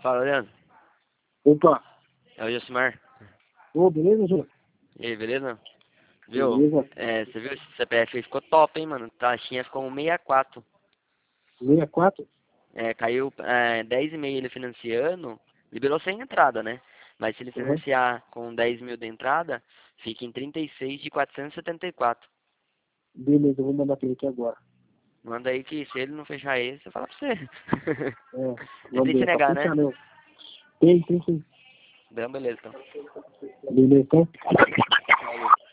Fala, Leandro. Opa! É o Josimar. Ô, beleza, Jô? E aí, beleza? Viu? Beleza. Você viu esse CPF aí? Ficou top, hein, mano? Taxinha ficou 1,64. 64? Caiu 10,5 ele financiando. Liberou sem entrada, né? Mas se ele Uhum. financiar com 10 mil de entrada, fica em 36 de 474. Beleza, eu vou mandar pra ele aqui agora. Manda aí que se ele não fechar esse, eu falo pra você. É, Ele vamos tem que ver, tá negar, né? fechando. Tem sim. Então, beleza, então. Beleza, então? Valeu.